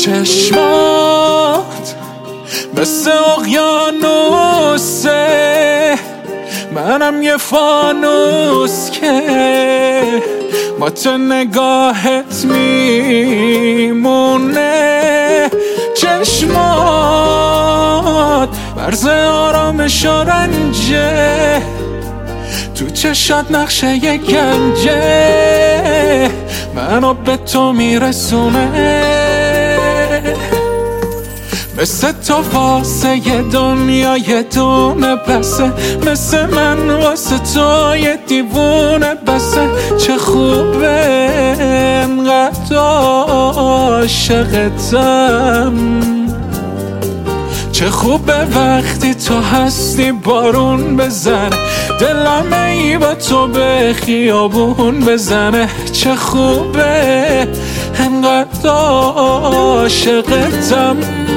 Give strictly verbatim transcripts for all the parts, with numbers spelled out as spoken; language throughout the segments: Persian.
چشمات مثل اقیانوسه، منم یه فانوس که با تو نگاهت میمونه. چشمات مرز آرامش و رنجه، تو چشات نقشه یه گنجه، منو به تو میرسونه. مثل تو واسه یه دنیا یه دونه بسه، مثل من واسه تو یه دیوونه بسه. چه خوبه انقدر عاشقتم، چه خوبه وقتی تو هستی بارون بزنه، دلم ای با تو به خیابون بزنه. چه خوبه انقدر عاشقتم.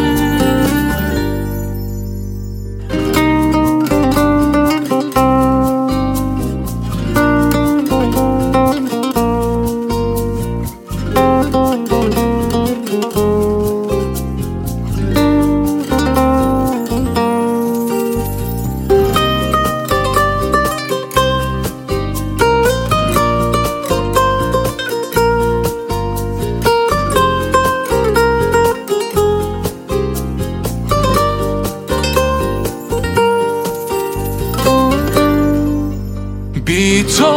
بی تو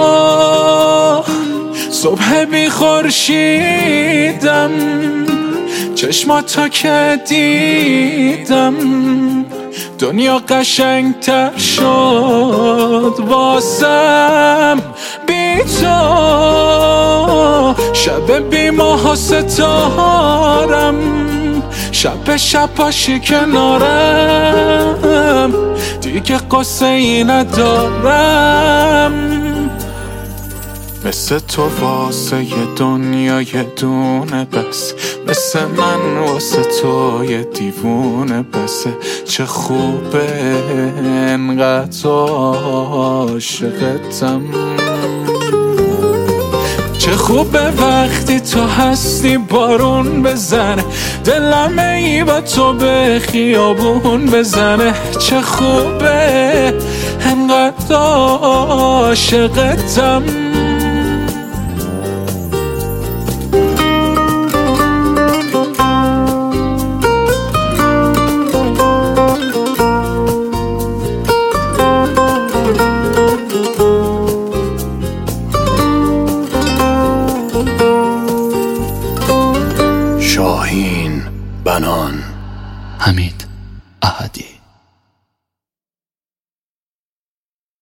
صبح بی خورشیدم، چشماتو که دیدم دنیا قشنگتر شد واسم. بی تو شب بی ماه و ستارم، شب شب باشی کنارم، دیگه قصه ای ندارم. مثل تو واسه یه دنیا یه دونه بس، مثل من واسه تو یه دیوونه بسه. چه خوبه انقدر عاشقتم، چه خوبه وقتی تو هستی بارون بزنه، دلم ای با تو به خیابون بزنه. چه خوبه انقدر عاشقتم. شاهین بنان. حمید احدی.